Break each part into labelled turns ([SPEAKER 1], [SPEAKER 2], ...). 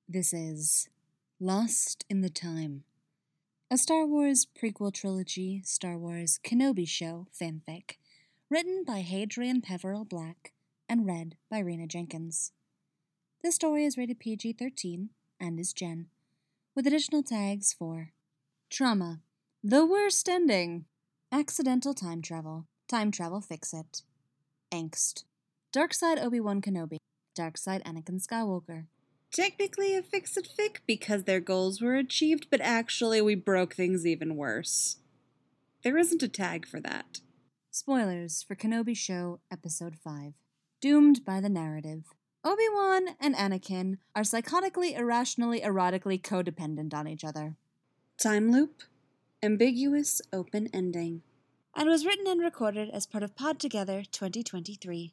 [SPEAKER 1] This is Lost in the Time, a Star Wars prequel trilogy Star Wars Kenobi show fanfic, written by Hadrian Peveril Black and read by Rena Jenkins. This story is rated PG-13 and is Gen, with additional tags for trauma, the worst ending, accidental time travel fix-it, angst, dark side Obi-Wan Kenobi, dark side Anakin Skywalker.
[SPEAKER 2] Technically a fix-it fic because their goals were achieved, but actually we broke things even worse. There isn't a tag for that.
[SPEAKER 1] Spoilers for Kenobi Show Episode 5. Doomed by the narrative. Obi-Wan and Anakin are psychotically, irrationally, erotically codependent on each other.
[SPEAKER 2] Time loop, ambiguous open ending.
[SPEAKER 1] And was written and recorded as part of Pod Together 2023.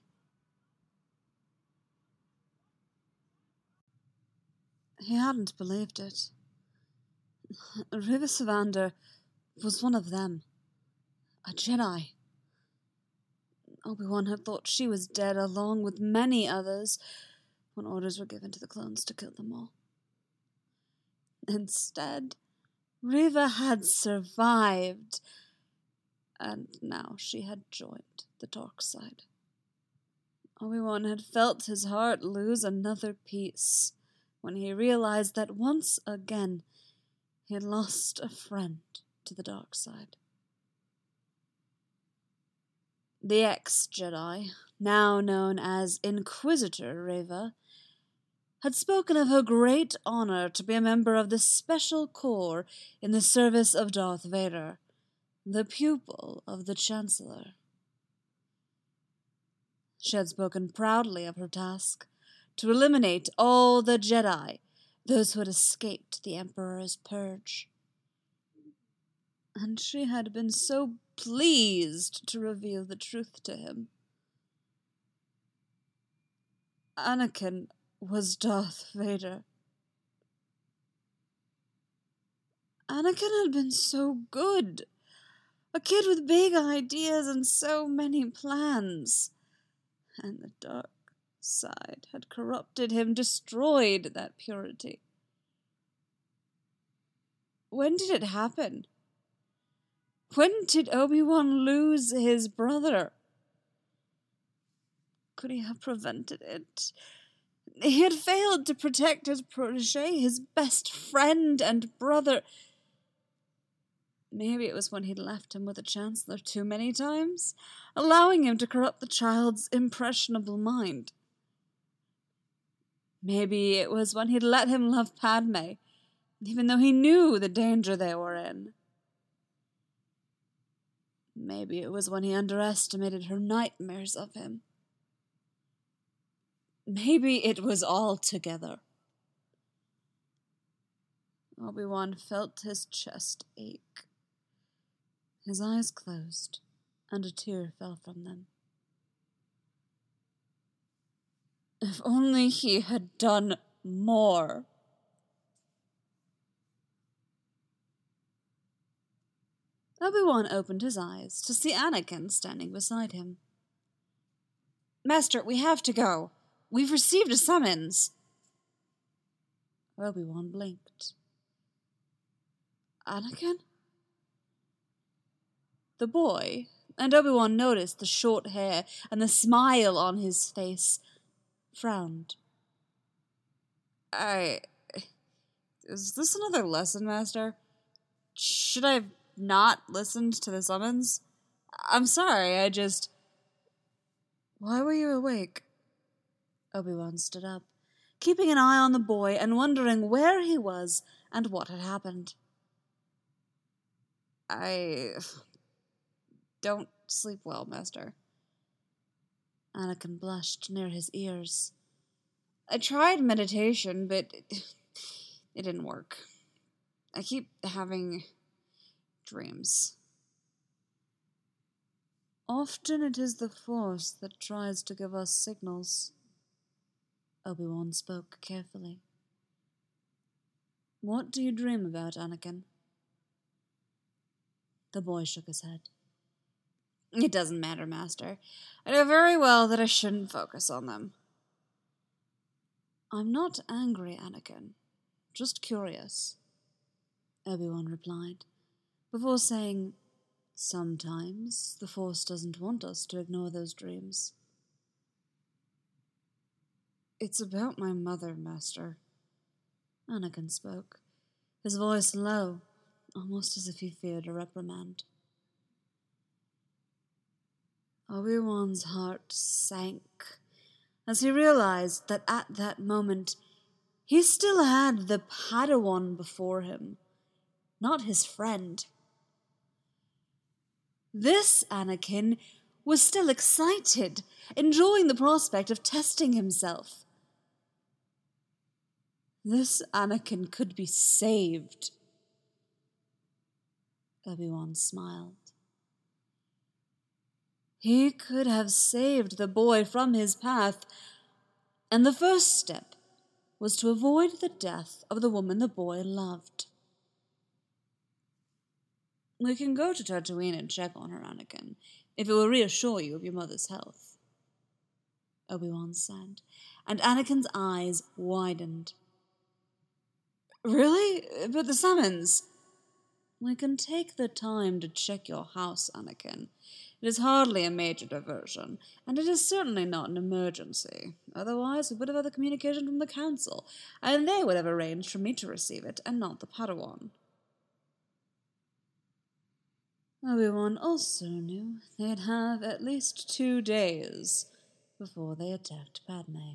[SPEAKER 2] He hadn't believed it. Riva Savander was one of them. A Jedi. Obi-Wan had thought she was dead along with many others when orders were given to the clones to kill them all. Instead, Riva had survived, and now she had joined the dark side. Obi-Wan had felt his heart lose another piece when he realized that once again he had lost a friend to the dark side. The ex-Jedi, now known as Inquisitor Reva, had spoken of her great honor to be a member of the Special Corps in the service of Darth Vader, the pupil of the Chancellor. She had spoken proudly of her task to eliminate all the Jedi, those who had escaped the Emperor's purge. And she had been so pleased to reveal the truth to him. Anakin was Darth Vader. Anakin had been so good. A kid with big ideas and so many plans. And the dark side had corrupted him, destroyed that purity. When did it happen? When did Obi-Wan lose his brother? Could he have prevented it? He had failed to protect his protege, his best friend and brother. Maybe it was when he'd left him with the Chancellor too many times, allowing him to corrupt the child's impressionable mind. Maybe it was when he'd let him love Padme, even though he knew the danger they were in. Maybe it was when he underestimated her nightmares of him. Maybe it was all together. Obi-Wan felt his chest ache. His eyes closed, and a tear fell from them. If only he had done more. Obi-Wan opened his eyes to see Anakin standing beside him.
[SPEAKER 1] Master, we have to go. We've received a summons.
[SPEAKER 2] Obi-Wan blinked. Anakin? The boy, and Obi-Wan noticed the short hair and the smile on his face, frowned. Is this another lesson, Master? Should I have not listened to the summons? I'm sorry, Why were you awake? Obi-Wan stood up, keeping an eye on the boy and wondering where he was and what had happened. I don't sleep well, Master. Anakin blushed near his ears. I tried meditation, but it didn't work. I keep having dreams. Often it is the Force that tries to give us signals. Obi-Wan spoke carefully. What do you dream about, Anakin? The boy shook his head. It doesn't matter, Master. I know very well that I shouldn't focus on them. I'm not angry, Anakin. Just curious, Obi-Wan replied, before saying, sometimes the Force doesn't want us to ignore those dreams. It's about my mother, Master. Anakin spoke, his voice low, almost as if he feared a reprimand. Obi-Wan's heart sank as he realized that at that moment he still had the Padawan before him, not his friend. This Anakin was still excited, enjoying the prospect of testing himself. This Anakin could be saved. Obi-Wan smiled. He could have saved the boy from his path, and the first step was to avoid the death of the woman the boy loved. We can go to Tatooine and check on her, Anakin, if it will reassure you of your mother's health, Obi-Wan said, and Anakin's eyes widened. Really? But the summons? We can take the time to check your house, Anakin. It is hardly a major diversion, and it is certainly not an emergency. Otherwise, we would have had the communication from the Council, and they would have arranged for me to receive it, and not the Padawan. Obi-Wan also knew they'd have at least 2 days before they attacked Padme.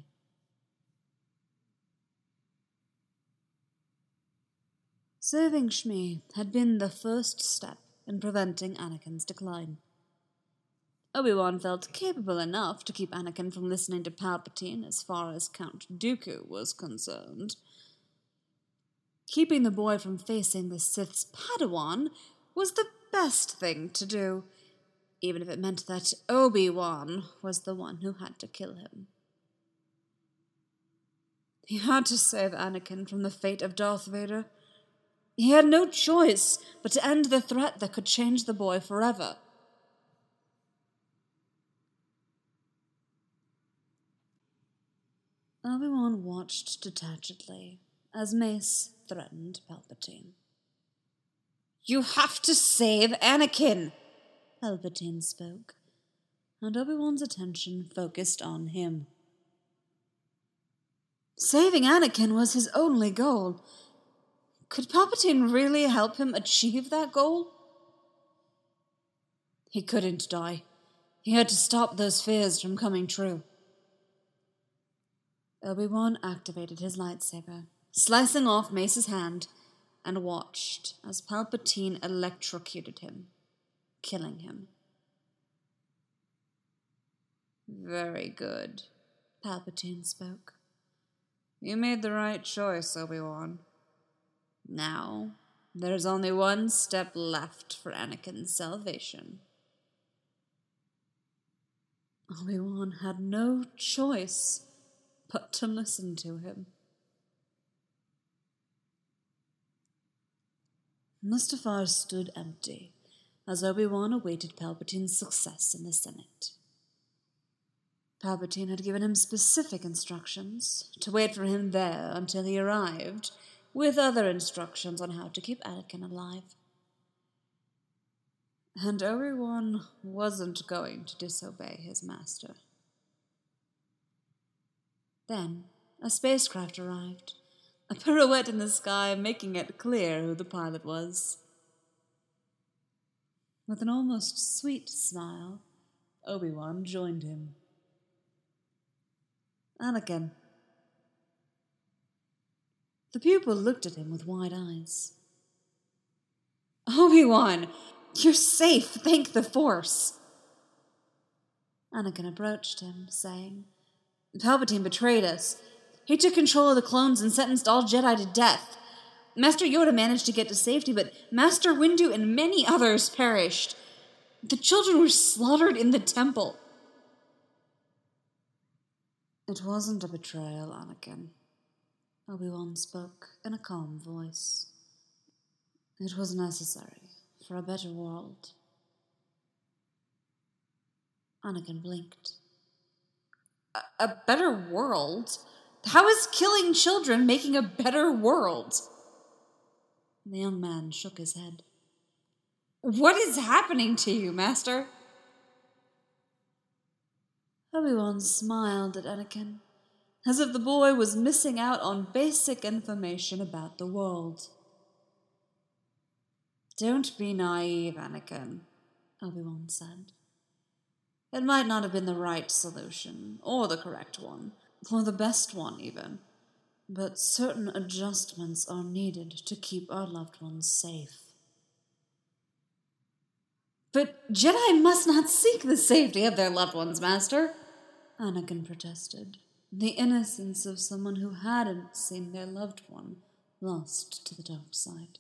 [SPEAKER 2] Saving Shmi had been the first step in preventing Anakin's decline. Obi-Wan felt capable enough to keep Anakin from listening to Palpatine as far as Count Dooku was concerned. Keeping the boy from facing the Sith's Padawan was the best thing to do, even if it meant that Obi-Wan was the one who had to kill him. He had to save Anakin from the fate of Darth Vader. He had no choice but to end the threat that could change the boy forever. Obi-Wan watched detachedly as Mace threatened Palpatine. You have to save Anakin, Palpatine spoke, and Obi-Wan's attention focused on him. Saving Anakin was his only goal. Could Palpatine really help him achieve that goal? He couldn't die. He had to stop those fears from coming true. Obi-Wan activated his lightsaber, slicing off Mace's hand, and watched as Palpatine electrocuted him, killing him. Very good, Palpatine spoke. You made the right choice, Obi-Wan. Now, there's only one step left for Anakin's salvation. Obi-Wan had no choice but to listen to him. Mustafar stood empty as Obi-Wan awaited Palpatine's success in the Senate. Palpatine had given him specific instructions to wait for him there until he arrived, with other instructions on how to keep Anakin alive. And Obi-Wan wasn't going to disobey his master. Then a spacecraft arrived, a pirouette in the sky making it clear who the pilot was. With an almost sweet smile, Obi-Wan joined him. Anakin. The pupil looked at him with wide eyes. Obi-Wan, you're safe, thank the Force. Anakin approached him, saying, Palpatine betrayed us. He took control of the clones and sentenced all Jedi to death. Master Yoda managed to get to safety, but Master Windu and many others perished. The children were slaughtered in the temple. It wasn't a betrayal, Anakin. Obi-Wan spoke in a calm voice. It was necessary for a better world. Anakin blinked. A better world? How is killing children making a better world? The young man shook his head. What is happening to you, Master? Obi-Wan smiled at Anakin, as if the boy was missing out on basic information about the world. Don't be naive, Anakin, Obi-Wan said. It might not have been the right solution, or the correct one, or the best one even, but certain adjustments are needed to keep our loved ones safe. But Jedi must not seek the safety of their loved ones, Master, Anakin protested, the innocence of someone who hadn't seen their loved one lost to the dark side.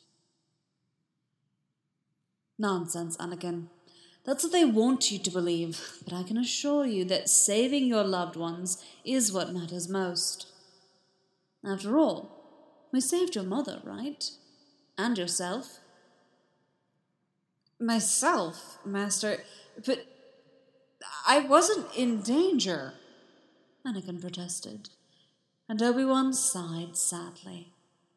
[SPEAKER 2] Nonsense, Anakin. That's what they want you to believe, but I can assure you that saving your loved ones is what matters most. After all, we saved your mother, right? And yourself. Myself, Master, but I wasn't in danger, Anakin protested, and Obi-Wan sighed sadly.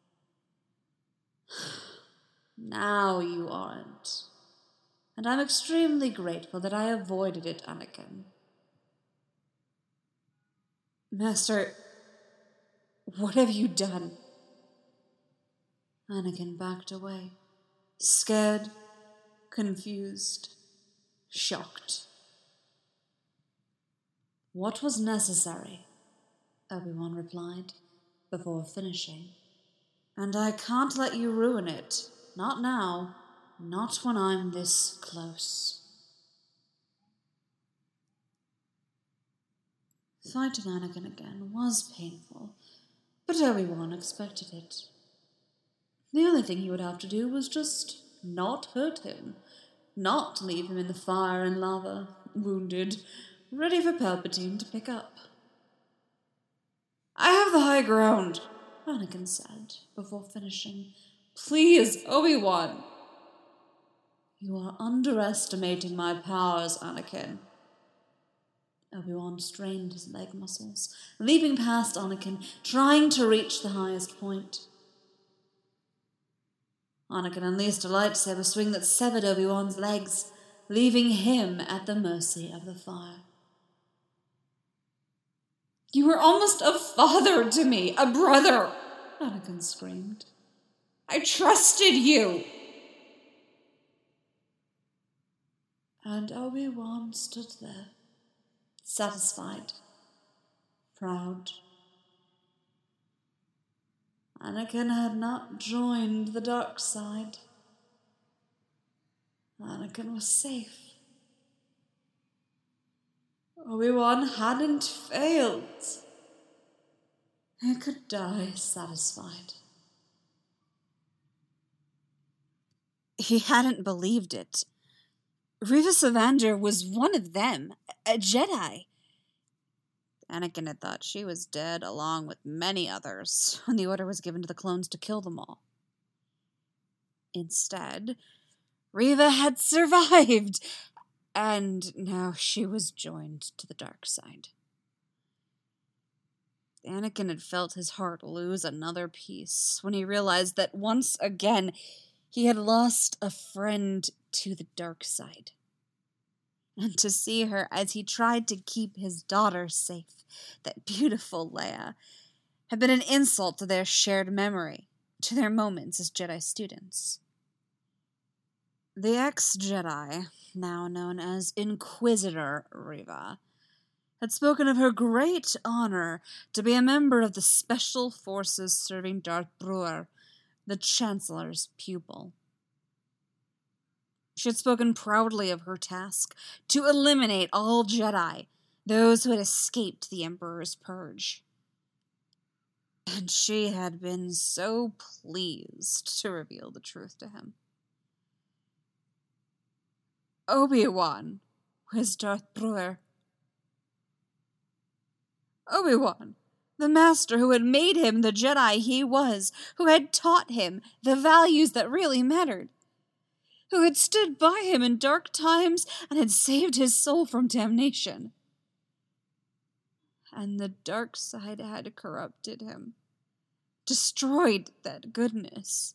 [SPEAKER 2] Now you aren't, and I'm extremely grateful that I avoided it, Anakin. Master, what have you done? Anakin backed away, scared, confused, shocked. What was necessary? Obi-Wan replied, before finishing. And I can't let you ruin it. Not now. Not when I'm this close. Fighting Anakin again was painful, but Obi-Wan expected it. The only thing he would have to do was just not hurt him, not leave him in the fire and lava, wounded, ready for Palpatine to pick up. I have the high ground, Anakin said, before finishing. Please, Obi-Wan. You are underestimating my powers, Anakin. Obi-Wan strained his leg muscles, leaping past Anakin, trying to reach the highest point. Anakin unleashed a lightsaber swing that severed Obi-Wan's legs, leaving him at the mercy of the fire. You were almost a father to me, a brother, Anakin screamed. I trusted you. And Obi-Wan stood there, satisfied, proud. Anakin had not joined the dark side. Anakin was safe. Obi-Wan hadn't failed. He could die satisfied. He hadn't believed it. Reva Savander was one of them, a Jedi. Anakin had thought she was dead along with many others when the order was given to the clones to kill them all. Instead, Reva had survived, and now she was joined to the dark side. Anakin had felt his heart lose another piece when he realized that once again he had lost a friend to the dark side. And to see her as he tried to keep his daughter safe, that beautiful Leia, had been an insult to their shared memory, to their moments as Jedi students. The ex-Jedi, now known as Inquisitor Reva, had spoken of her great honor to be a member of the Special Forces serving Darth Brewer, the Chancellor's pupil. She had spoken proudly of her task to eliminate all Jedi, those who had escaped the Emperor's purge. And she had been so pleased to reveal the truth to him. Obi-Wan was Darth Brewer. Obi-Wan, the master who had made him the Jedi he was, who had taught him the values that really mattered, who had stood by him in dark times and had saved his soul from damnation, and the dark side had corrupted him, destroyed that goodness.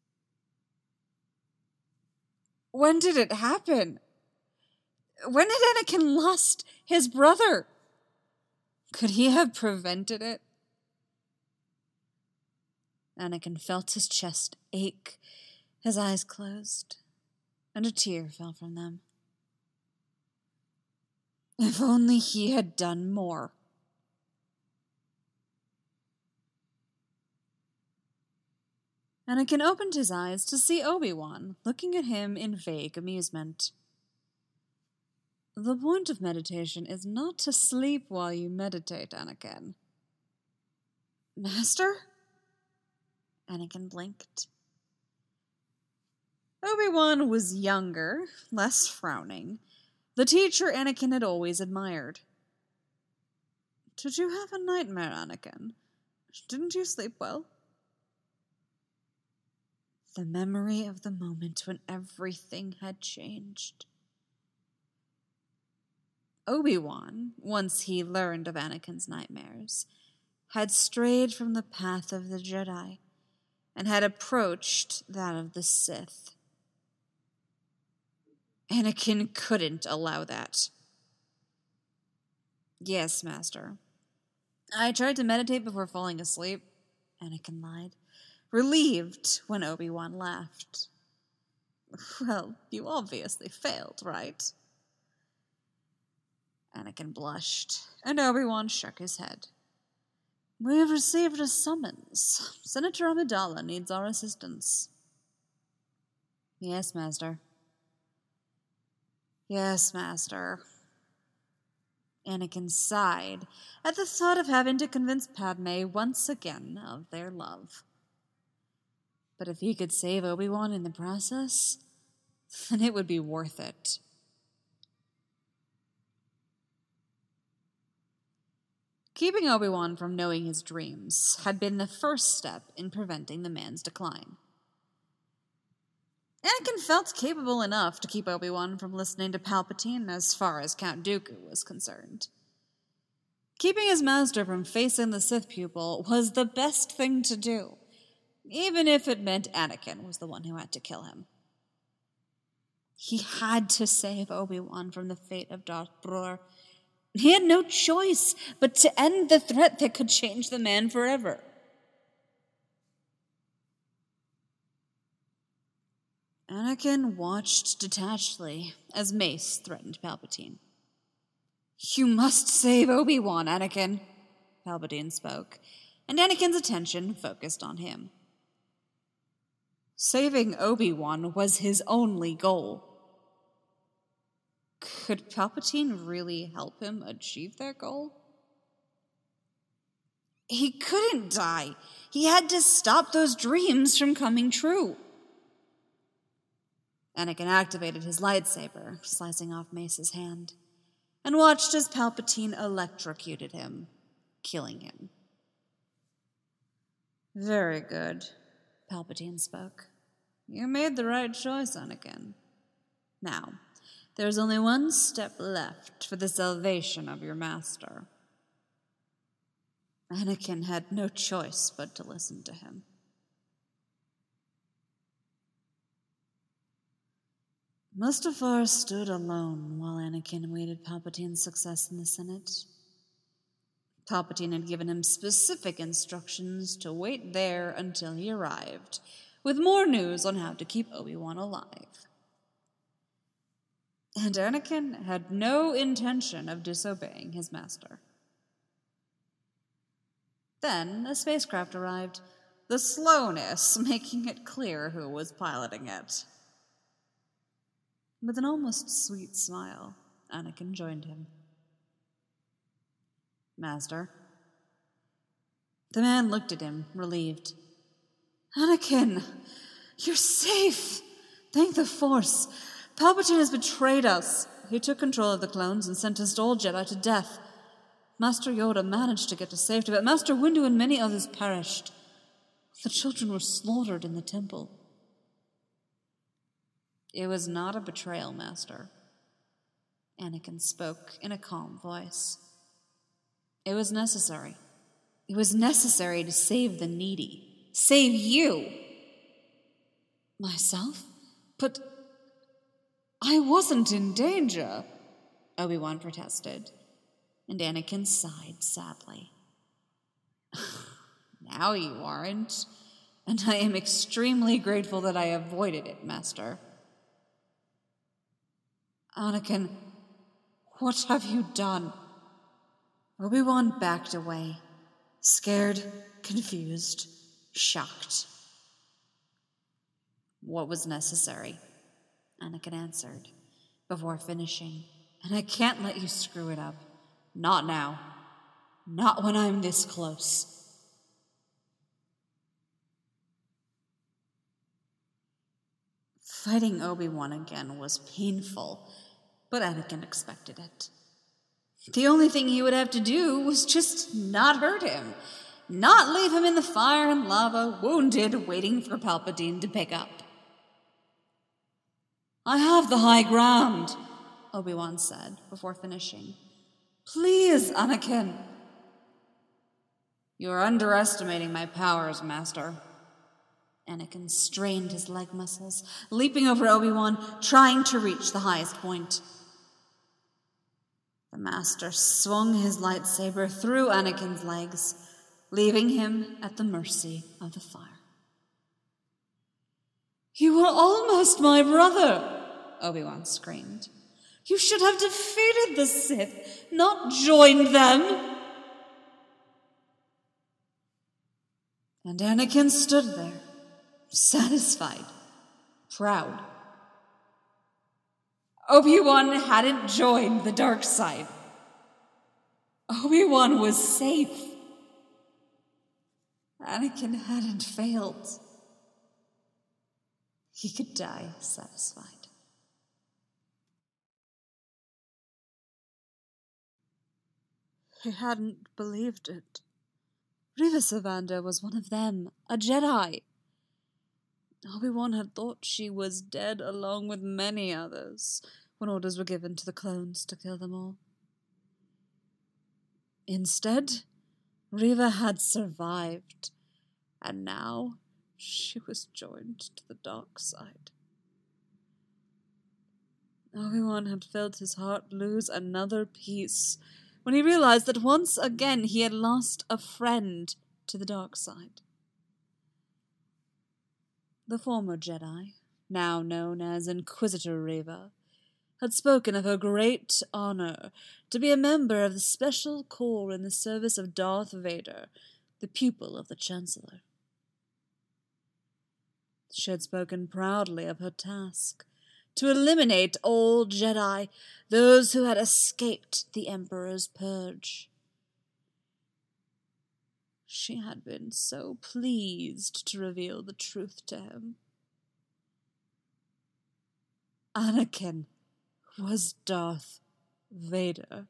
[SPEAKER 2] When did it happen? When did Anakin lost his brother? Could he have prevented it? Anakin felt his chest ache, his eyes closed, and a tear fell from them. If only he had done more. Anakin opened his eyes to see Obi-Wan looking at him in vague amusement. The point of meditation is not to sleep while you meditate, Anakin. Master? Anakin blinked. Obi-Wan was younger, less frowning, the teacher Anakin had always admired. Did you have a nightmare, Anakin? Didn't you sleep well? The memory of the moment when everything had changed. Obi-Wan, once he learned of Anakin's nightmares, had strayed from the path of the Jedi and had approached that of the Sith. Anakin couldn't allow that. Yes, Master. I tried to meditate before falling asleep, Anakin lied, relieved when Obi-Wan laughed. Well, you obviously failed, right? Anakin blushed, and Obi-Wan shook his head. We have received a summons. Senator Amidala needs our assistance. Yes, Master. Yes, Master. Anakin sighed at the thought of having to convince Padme once again of their love. But if he could save Obi-Wan in the process, then it would be worth it. Keeping Obi-Wan from knowing his dreams had been the first step in preventing the man's decline. Anakin felt capable enough to keep Obi-Wan from listening to Palpatine as far as Count Dooku was concerned. Keeping his master from facing the Sith pupil was the best thing to do, even if it meant Anakin was the one who had to kill him. He had to save Obi-Wan from the fate of Darth Bror. He had no choice but to end the threat that could change the man forever. Anakin watched detachedly as Mace threatened Palpatine. You must save Obi-Wan, Anakin, Palpatine spoke, and Anakin's attention focused on him. Saving Obi-Wan was his only goal. Could Palpatine really help him achieve their goal? He couldn't die. He had to stop those dreams from coming true. Anakin activated his lightsaber, slicing off Mace's hand, and watched as Palpatine electrocuted him, killing him. Very good, Palpatine spoke. You made the right choice, Anakin. Now, there's only one step left for the salvation of your master. Anakin had no choice but to listen to him. Mustafar stood alone while Anakin awaited Palpatine's success in the Senate. Palpatine had given him specific instructions to wait there until he arrived, with more news on how to keep Obi-Wan alive. And Anakin had no intention of disobeying his master. Then a spacecraft arrived, the slowness making it clear who was piloting it. With an almost sweet smile, Anakin joined him. Master. The man looked at him, relieved. Anakin, you're safe! Thank the Force. Palpatine has betrayed us. He took control of the clones and sentenced all Jedi to death. Master Yoda managed to get to safety, but Master Windu and many others perished. The children were slaughtered in the temple. It was not a betrayal, Master. Anakin spoke in a calm voice. It was necessary. It was necessary to save the needy. Save you. Myself? But I wasn't in danger, Obi-Wan protested, and Anakin sighed sadly. Now you aren't, and I am extremely grateful that I avoided it, Master. Anakin, what have you done? Obi-Wan backed away, scared, confused, shocked. What was necessary? Anakin answered, before finishing. And I can't let you screw it up. Not now. Not when I'm this close. Fighting Obi-Wan again was painful, but Anakin expected it. The only thing he would have to do was just not hurt him, not leave him in the fire and lava, wounded, waiting for Palpatine to pick up. I have the high ground, Obi-Wan said before finishing. Please, Anakin. You are underestimating my powers, Master. Anakin strained his leg muscles, leaping over Obi-Wan, trying to reach the highest point. The Master swung his lightsaber through Anakin's legs, leaving him at the mercy of the fire. You were almost my brother, Obi-Wan screamed. You should have defeated the Sith, not joined them. And Anakin stood there, satisfied, proud. Obi-Wan hadn't joined the dark side. Obi-Wan was safe. Anakin hadn't failed. He could die satisfied. He hadn't believed it. Reva Savanda was one of them, a Jedi. Obi-Wan had thought she was dead along with many others when orders were given to the clones to kill them all. Instead, Reva had survived, and now she was joined to the dark side. Obi-Wan had felt his heart lose another piece when he realized that once again he had lost a friend to the dark side. The former Jedi, now known as Inquisitor Reva, had spoken of her great honor to be a member of the Special Corps in the service of Darth Vader, the pupil of the Chancellor. She had spoken proudly of her task, to eliminate all Jedi, those who had escaped the Emperor's purge. She had been so pleased to reveal the truth to him. Anakin was Darth Vader.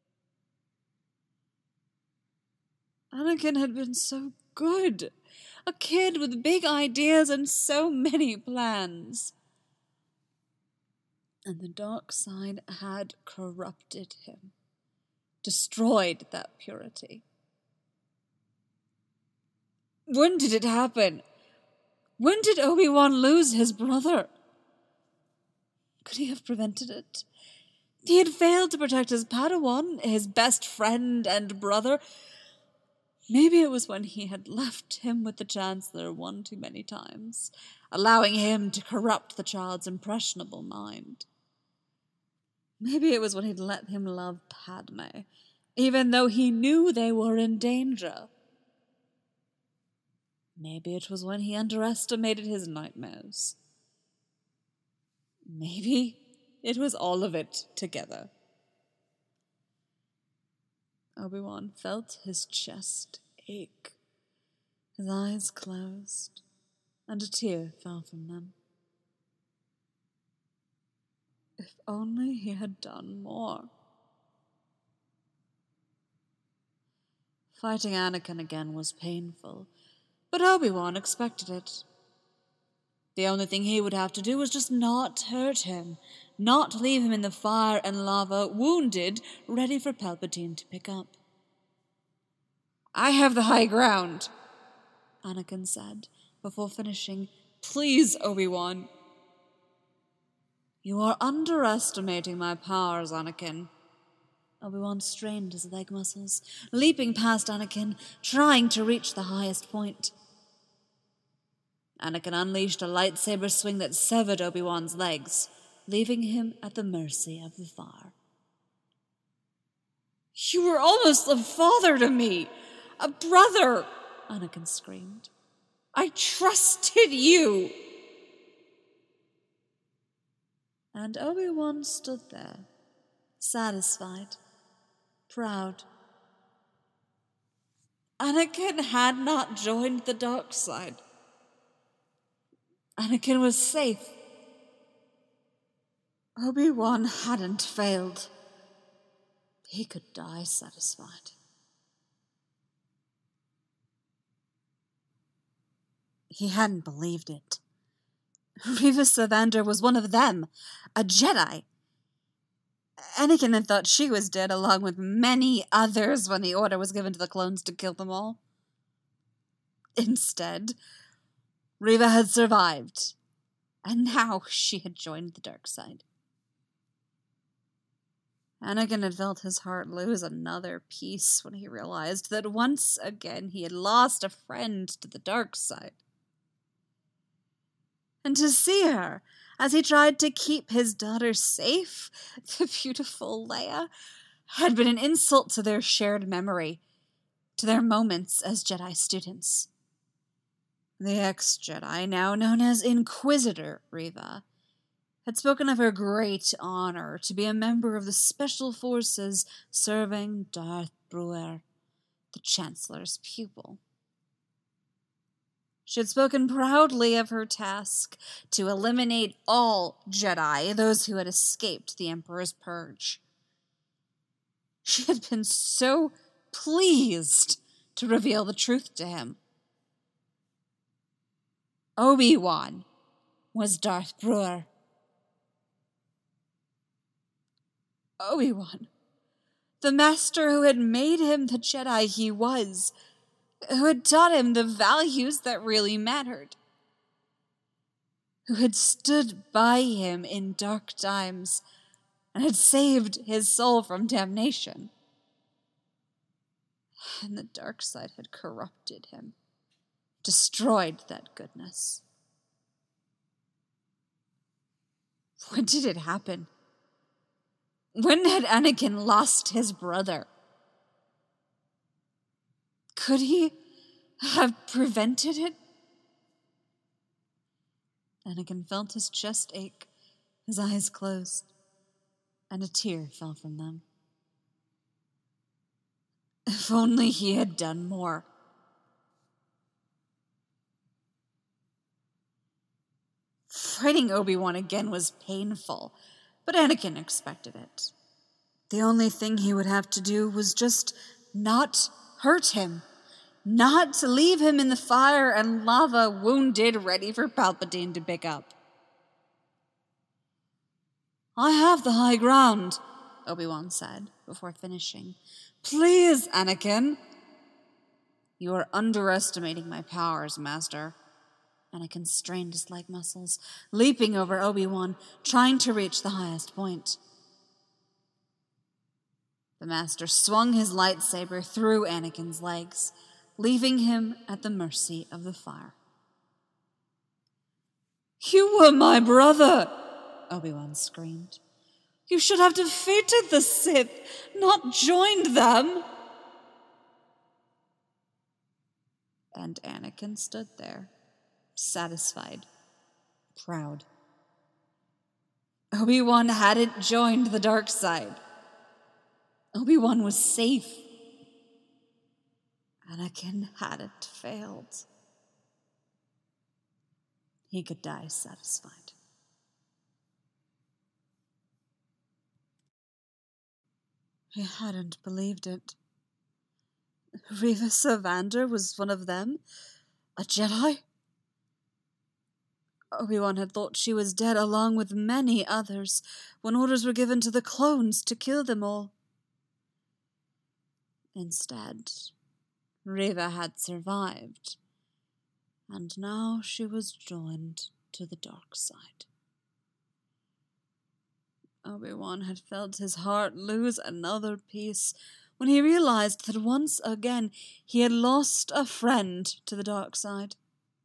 [SPEAKER 2] Anakin had been so good, a kid with big ideas and so many plans. And the dark side had corrupted him, destroyed that purity. When did it happen? When did Obi-Wan lose his brother? Could he have prevented it? He had failed to protect his Padawan, his best friend and brother. Maybe it was when he had left him with the Chancellor one too many times, allowing him to corrupt the child's impressionable mind. Maybe it was when he'd let him love Padme, even though he knew they were in danger. Maybe it was when he underestimated his nightmares. Maybe it was all of it together. Obi-Wan felt his chest ache, his eyes closed, and a tear fell from them. If only he had done more. Fighting Anakin again was painful, but Obi-Wan expected it. The only thing he would have to do was just not hurt him, not leave him in the fire and lava, wounded, ready for Palpatine to pick up. I have the high ground, Anakin said, before finishing. Please, Obi-Wan. You are underestimating my powers, Anakin. Obi-Wan strained his leg muscles, leaping past Anakin, trying to reach the highest point. Anakin unleashed a lightsaber swing that severed Obi-Wan's legs, leaving him at the mercy of the fire. You were almost a father to me, a brother, Anakin screamed. I trusted you. And Obi-Wan stood there, satisfied, proud. Anakin had not joined the dark side. Anakin was safe. Obi-Wan hadn't failed. He could die satisfied. He hadn't believed it. Reva Savander was one of them, a Jedi. Anakin had thought she was dead along with many others when the order was given to the clones to kill them all. Instead, Reva had survived, and now she had joined the dark side. Anakin had felt his heart lose another piece when he realized that once again he had lost a friend to the dark side. And to see her, as he tried to keep his daughter safe, the beautiful Leia, had been an insult to their shared memory, to their moments as Jedi students. The ex-Jedi, now known as Inquisitor Reva, had spoken of her great honor to be a member of the Special Forces serving Darth Brewer, the Chancellor's pupil. She had spoken proudly of her task to eliminate all Jedi, those who had escaped the Emperor's purge. She had been so pleased to reveal the truth to him. Obi-Wan was Darth Brewer. Obi-Wan, the master who had made him the Jedi he was, who had taught him the values that really mattered, who had stood by him in dark times and had saved his soul from damnation. And the dark side had corrupted him, destroyed that goodness. When did it happen? When had Anakin lost his brother? Could he have prevented it? Anakin felt his chest ache, his eyes closed, and a tear fell from them. If only he had done more. Fighting Obi-Wan again was painful, but Anakin expected it. The only thing he would have to do was just not hurt him. Not to leave him in the fire and lava, wounded, ready for Palpatine to pick up. I have the high ground, Obi-Wan said, before finishing. Please, Anakin. You are underestimating my powers, Master. Anakin strained his leg muscles, leaping over Obi-Wan, trying to reach the highest point. The Master swung his lightsaber through Anakin's legs, leaving him at the mercy of the fire. You were my brother, Obi-Wan screamed. You should have defeated the Sith, not joined them. And Anakin stood there, satisfied, proud. Obi-Wan hadn't joined the dark side. Obi-Wan was safe. Anakin hadn't failed. He could die satisfied. He hadn't believed it. Reva Savander was one of them? A Jedi? Obi-Wan had thought she was dead along with many others when orders were given to the clones to kill them all. Instead, Reva had survived, and now she was joined to the dark side. Obi-Wan had felt his heart lose another piece when he realized that once again he had lost a friend to the dark side.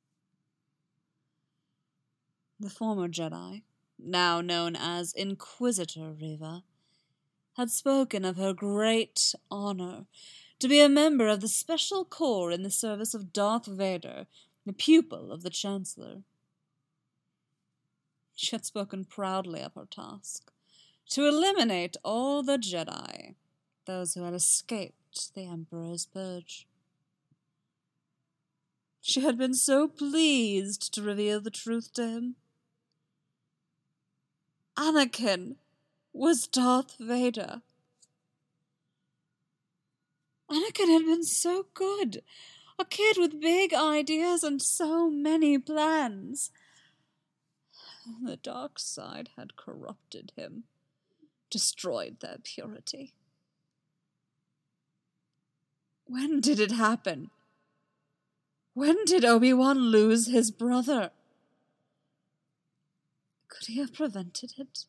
[SPEAKER 2] The former Jedi, now known as Inquisitor Reva, had spoken of her great honor to be a member of the Special Corps in the service of Darth Vader, the pupil of the Chancellor. She had spoken proudly of her task, to eliminate all the Jedi, those who had escaped the Emperor's purge. She had been so pleased to reveal the truth to him. Anakin was Darth Vader. Anakin had been so good, a kid with big ideas and so many plans. The dark side had corrupted him, destroyed their purity. When did it happen? When did Obi-Wan lose his brother? Could he have prevented it?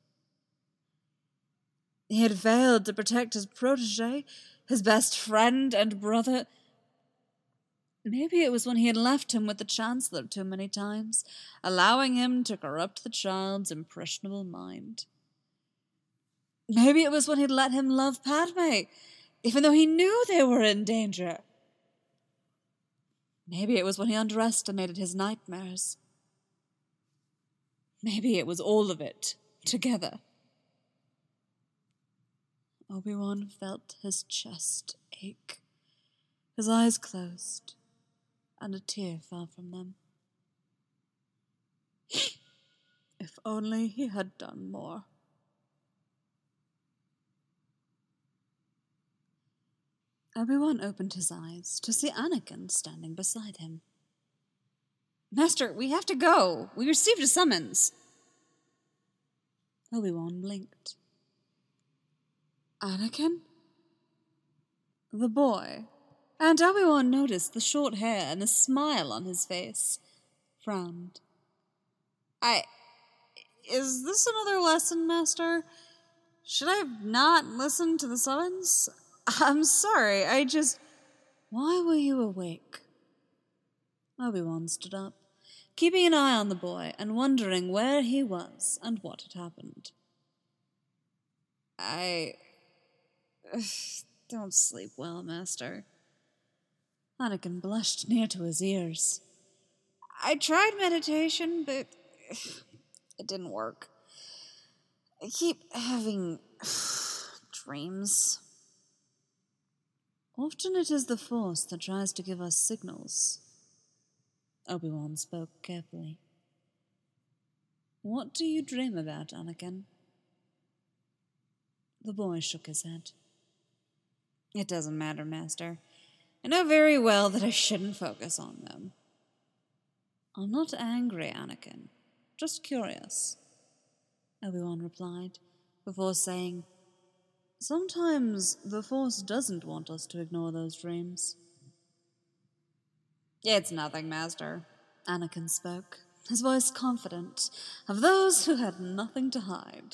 [SPEAKER 2] He had failed to protect his protege, his best friend and brother. Maybe it was when he had left him with the Chancellor too many times, allowing him to corrupt the child's impressionable mind. Maybe it was when he'd let him love Padme, even though he knew they were in danger. Maybe it was when he underestimated his nightmares. Maybe it was all of it, together. Obi-Wan felt his chest ache. His eyes closed, and a tear fell from them. If only he had done more. Obi-Wan opened his eyes to see Anakin standing beside him.
[SPEAKER 1] Master, we have to go. We received a summons.
[SPEAKER 2] Obi-Wan blinked. Anakin? The boy.
[SPEAKER 1] And Obi-Wan noticed the short hair and the smile on his face, frowned.
[SPEAKER 2] Is this another lesson, Master? Should I have not listened to the summons? I'm sorry, Why were you awake? Obi-Wan stood up, keeping an eye on the boy and wondering where he was and what had happened. I don't sleep well, Master. Anakin blushed near to his ears. I tried meditation, but it didn't work. I keep having dreams. Often it is the Force that tries to give us signals. Obi-Wan spoke carefully. What do you dream about, Anakin? The boy shook his head. It doesn't matter, Master. I know very well that I shouldn't focus on them. I'm not angry, Anakin. Just curious, Obi-Wan replied, before saying, sometimes the Force doesn't want us to ignore those dreams. It's nothing, Master, Anakin spoke, his voice confident, of those who had nothing to hide.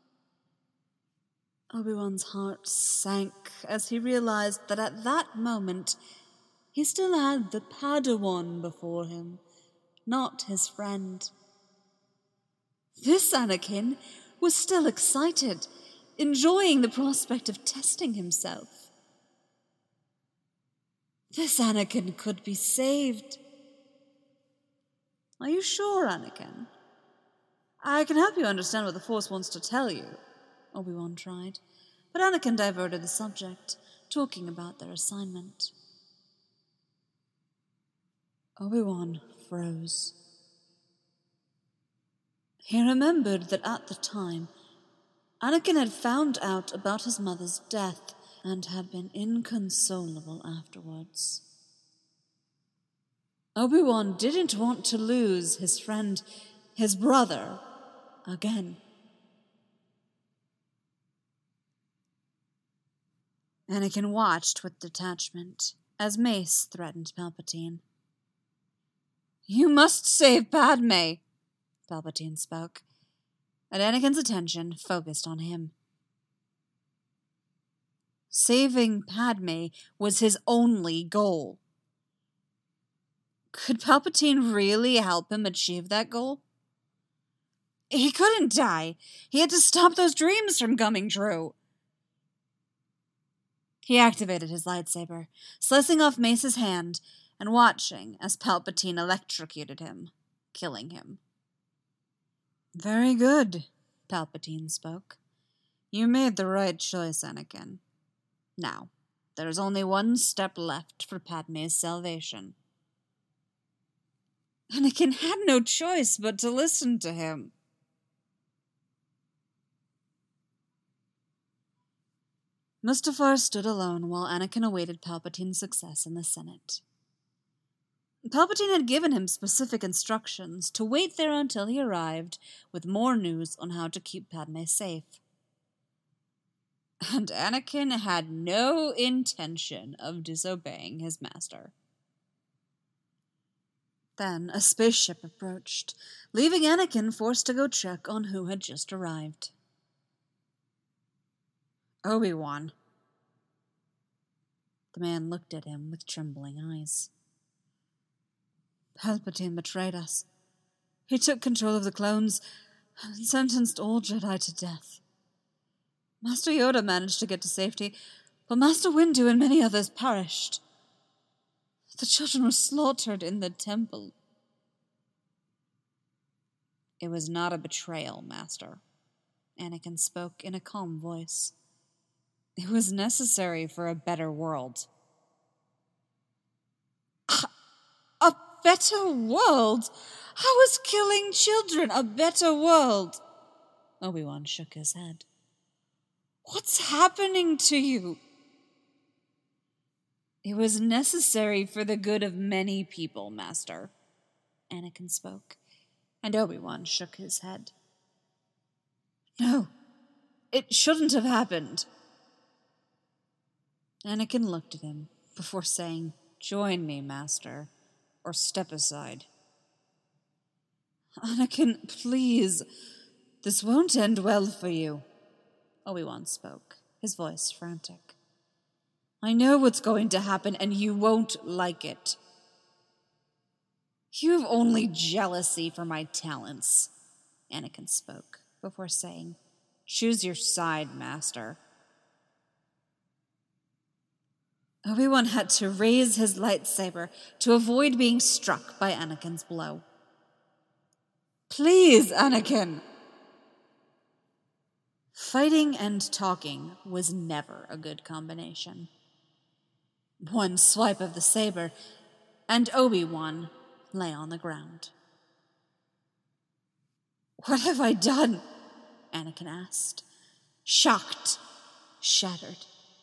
[SPEAKER 2] Obi-Wan's heart sank as he realized that at that moment he still had the Padawan before him, not his friend. This Anakin was still excited, enjoying the prospect of testing himself. This Anakin could be saved. Are you sure, Anakin? I can help you understand what the Force wants to tell you, Obi-Wan tried, but Anakin diverted the subject, talking about their assignment. Obi-Wan froze. He remembered that at the time, Anakin had found out about his mother's death and had been inconsolable afterwards. Obi-Wan didn't want to lose his friend, his brother, again. Anakin watched with detachment as Mace threatened Palpatine. "You must save Padme," Palpatine spoke, and Anakin's attention focused on him. Saving Padme was his only goal. Could Palpatine really help him achieve that goal? He couldn't die. He had to stop those dreams from coming true. He activated his lightsaber, slicing off Mace's hand and watching as Palpatine electrocuted him, killing him. "Very good," Palpatine spoke. "You made the right choice, Anakin. Now, there is only one step left for Padme's salvation." Anakin had no choice but to listen to him. Mustafar stood alone while Anakin awaited Palpatine's success in the Senate. Palpatine had given him specific instructions to wait there until he arrived with more news on how to keep Padme safe. And Anakin had no intention of disobeying his master. Then a spaceship approached, leaving Anakin forced to go check on who had just arrived. "Obi-Wan." The man looked at him with trembling eyes. "Palpatine betrayed us. He took control of the clones and sentenced all Jedi to death. Master Yoda managed to get to safety, but Master Windu and many others perished. The children were slaughtered in the temple." "It was not a betrayal, Master," Anakin spoke in a calm voice. "It was necessary for a better world." A better world? How is killing children a better world?" Obi-Wan shook his head. "What's happening to you?" "It was necessary for the good of many people, Master," Anakin spoke, and Obi-Wan shook his head. "No, it shouldn't have happened." Anakin looked at him before saying, "Join me, Master, or step aside." "Anakin, please. This won't end well for you," Obi-Wan spoke, his voice frantic. "I know what's going to happen, and you won't like it. You've only jealousy for my talents," Anakin spoke, before saying, "Choose your side, Master." Obi-Wan had to raise his lightsaber to avoid being struck by Anakin's blow. "Please, Anakin!" Fighting and talking was never a good combination. One swipe of the saber, and Obi-Wan lay on the ground. "What have I done?" Anakin asked, shocked, shattered.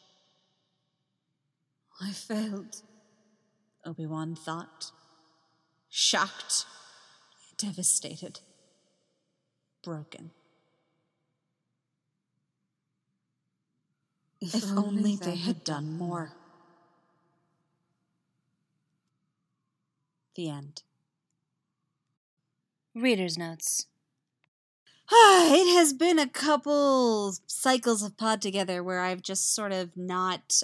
[SPEAKER 2] "I failed," Obi-Wan thought. Shocked, devastated, broken. If only they had done more. The end.
[SPEAKER 1] Reader's Notes.
[SPEAKER 2] It has been a couple cycles of Pod Together where I've just sort of not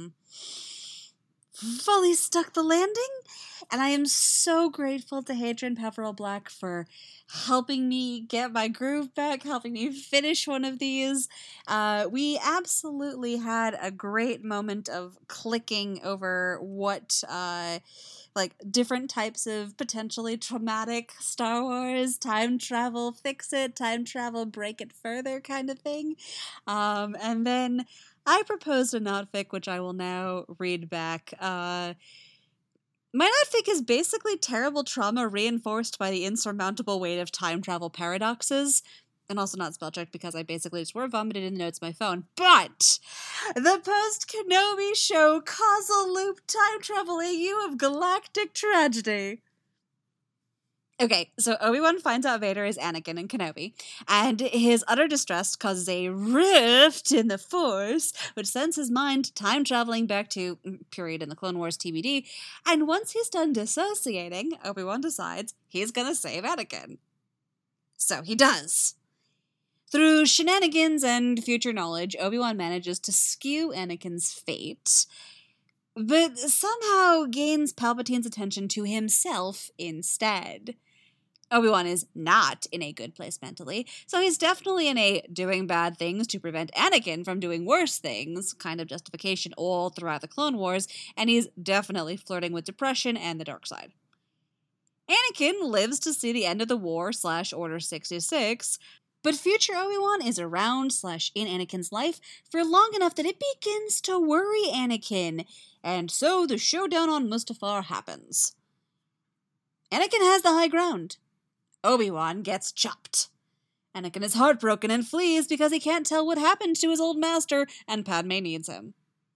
[SPEAKER 2] fully stuck the landing, and I am so grateful to Hadrian Peveril Black for helping me get my groove back, helping me finish one of these. We absolutely had a great moment of clicking over what different types of potentially traumatic Star Wars time travel, fix it, time travel, break it further kind of thing. And then I proposed a notfic, which I will now read back. My notfic is basically terrible trauma reinforced by the insurmountable weight of time travel paradoxes. And also not spell checked because I basically just word vomited in the notes of my phone. But the post-Kenobi show causal loop time travel AU of galactic tragedy. Okay, so Obi-Wan finds out Vader is Anakin and Kenobi, and his utter distress causes a rift in the Force, which sends his mind time-traveling back to period in the Clone Wars TBD, and once he's done dissociating, Obi-Wan decides he's gonna save Anakin. So he does. Through shenanigans and future knowledge, Obi-Wan manages to skew Anakin's fate, but somehow gains Palpatine's attention to himself instead. Obi-Wan is not in a good place mentally, so he's definitely in a doing bad things to prevent Anakin from doing worse things kind of justification all throughout the Clone Wars, and he's definitely flirting with depression and the dark side. Anakin lives to see the end of the war / Order 66, but future Obi-Wan is around / in Anakin's life for long enough that it begins to worry Anakin, and so the showdown on Mustafar happens. Anakin has the high ground. Obi-Wan gets chopped. Anakin is heartbroken and flees because he can't tell what happened to his old master, and Padme needs him.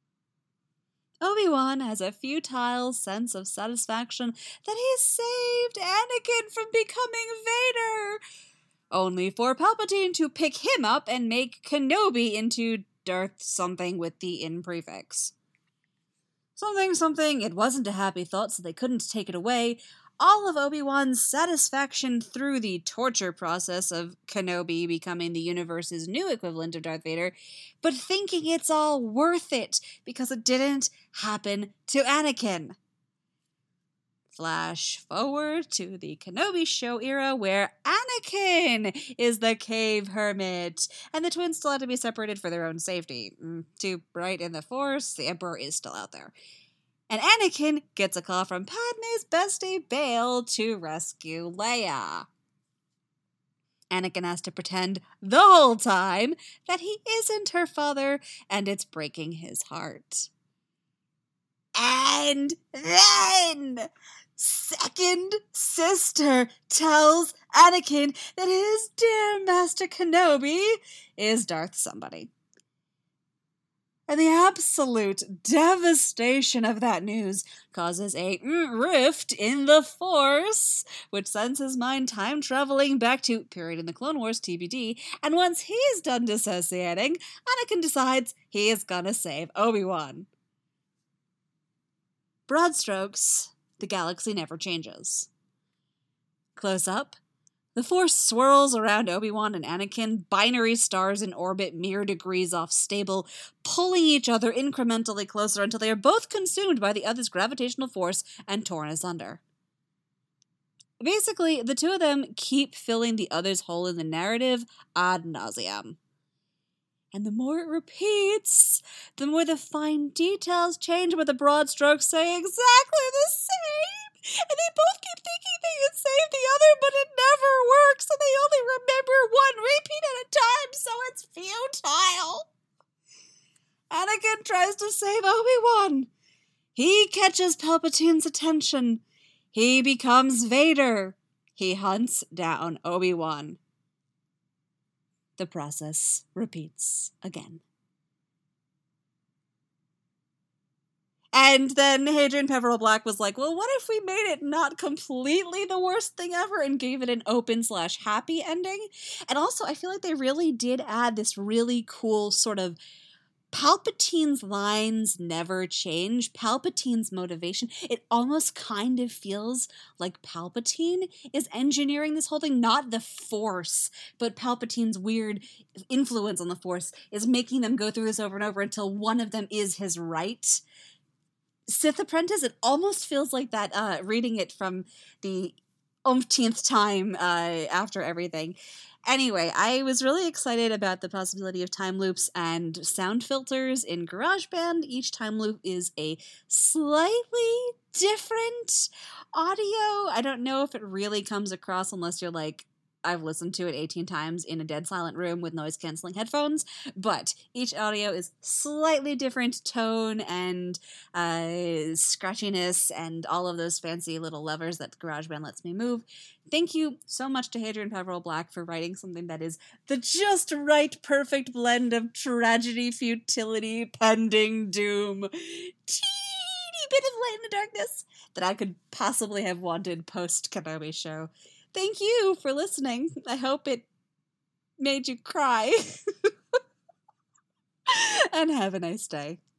[SPEAKER 2] Obi-Wan has a futile sense of satisfaction that he saved Anakin from becoming Vader, only for Palpatine to pick him up and make Kenobi into Darth something with the in prefix. Something, it wasn't a happy thought, so they couldn't take it away. All of Obi-Wan's satisfaction through the torture process of Kenobi becoming the universe's new equivalent of Darth Vader, but thinking it's all worth it because it didn't happen to Anakin. Flash forward to the Kenobi show era where Anakin is the cave hermit, and the twins still have to be separated for their own safety. Too bright in the Force, the Emperor is still out there. And Anakin gets a call from Padme's bestie Bail to rescue Leia. Anakin has to pretend the whole time that he isn't her father, and it's breaking his heart. And then second sister tells Anakin that his dear Master Kenobi is Darth somebody. And the absolute devastation of that news causes a rift in the Force, which sends his mind time-traveling back to period in the Clone Wars TBD, and once he's done dissociating, Anakin decides he is gonna save Obi-Wan. Broad strokes, the galaxy never changes. Close up, the Force swirls around Obi-Wan and Anakin, binary stars in orbit mere degrees off stable, pulling each other incrementally closer until they are both consumed by the other's gravitational force and torn asunder. Basically, the two of them keep filling the other's hole in the narrative ad nauseam. And the more it repeats, the more the fine details change, but the broad strokes say exactly the same. And they both keep thinking they can save the other, but it never works, and they only remember one repeat at a time, so it's futile. Anakin tries to save Obi-Wan. He catches Palpatine's attention. He becomes Vader. He hunts down Obi-Wan. The process repeats again. And then Hadrian Peverell Black was like, well, what if we made it not completely the worst thing ever and gave it an open/happy ending? And also, I feel like they really did add this really cool sort of Palpatine's lines never change. Palpatine's motivation, it almost kind of feels like Palpatine is engineering this whole thing, not the Force, but Palpatine's weird influence on the Force is making them go through this over and over until one of them is his right. Sith Apprentice, it almost feels like that, reading it from the umpteenth time after everything. Anyway, I was really excited about the possibility of time loops and sound filters in GarageBand. Each time loop is a slightly different audio. I don't know if it really comes across unless you're like, I've listened to it 18 times in a dead silent room with noise-canceling headphones, but each audio is slightly different tone and scratchiness and all of those fancy little levers that GarageBand lets me move. Thank you so much to Hadrian Peverell Black for writing something that is the just right, perfect blend of tragedy, futility, pending doom, teeny bit of light in the darkness that I could possibly have wanted post-Kenobi show. thank you for listening. I hope it made you cry. And have a nice day.